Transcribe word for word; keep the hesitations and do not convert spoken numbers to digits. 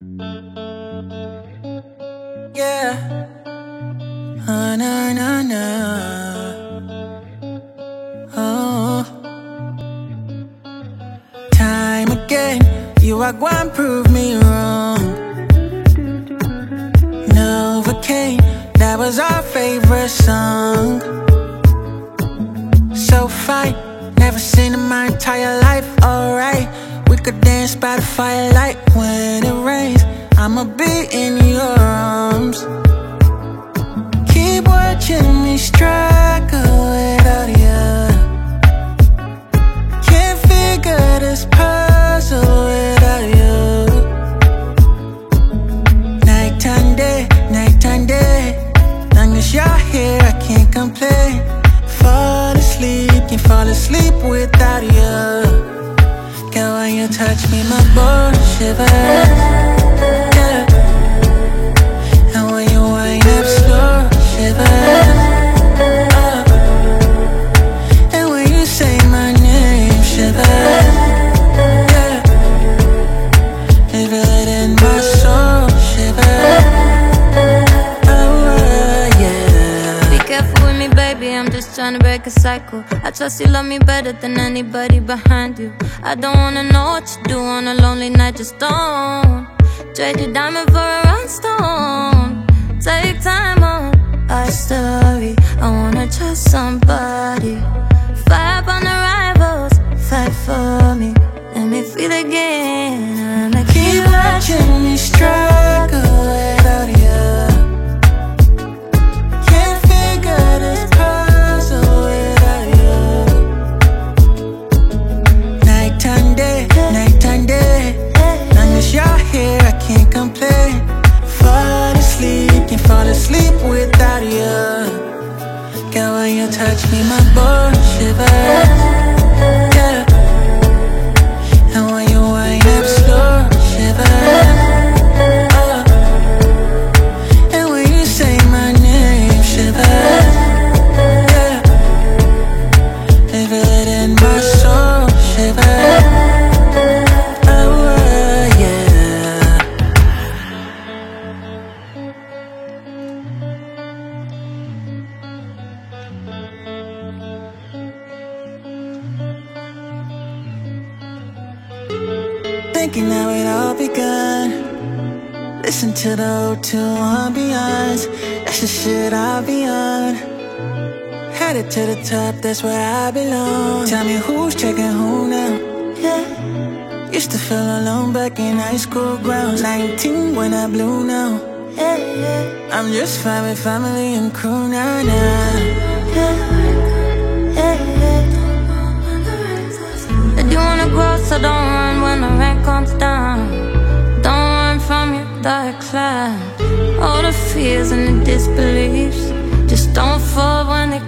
Yeah. Oh, na, na, na. Oh. Time again, you are going to prove me wrong. Novocaine, that was our favorite song. So fine, never seen in my entire life. Alright, we could dance by the firelight. When it rains, I'ma be in your arms. Keep watching me struggle without you. Can't figure this puzzle without you. Nighttime, day, nighttime, day. Long as you're here, I can't complain. Fall asleep, can't fall asleep without you. Girl, when you touch me, my bones shiver. Yeah. And when you wind up slow, shiver. Oh. And when you say my name, shiver. Yeah. You feel it in my soul, shiver. Oh, uh, yeah. Be careful with me, baby, I'm just trying to break a cycle. I trust you love me better than anybody behind you. I don't wanna know what you do on a lonely night, just don't trade your diamond for a rhinestone. Take time on our story. I wanna trust somebody. Fire up on the rivals, fight for me. Let me feel again. Like keep watching me struggle without you. Can't figure this puzzle without you. Nighttime, day, nighttime, day. Long as you're here, I can't complain. Fall asleep, can't fall asleep without you. Girl, when you touch me, my bones shiver. Yeah. And when you wind up slow, shiver. Oh. And when you say my name, shiver. Yeah. I feel it in my soul, shiver. Oh, uh, yeah. Thinking how it all begun. Listen to the O two ambiance. That's the shit I'll be on. Headed to the top, that's where I belong. Tell me who's checking who now. Yeah. Used to feel alone back in high school grounds. Nineteen when I blew now. Yeah, yeah. I'm just fine with family and crew now, now. Yeah. You wanna grow, so don't run when the rain comes down. Don't run from your dark cloud. All the fears and the disbeliefs, just don't fall when they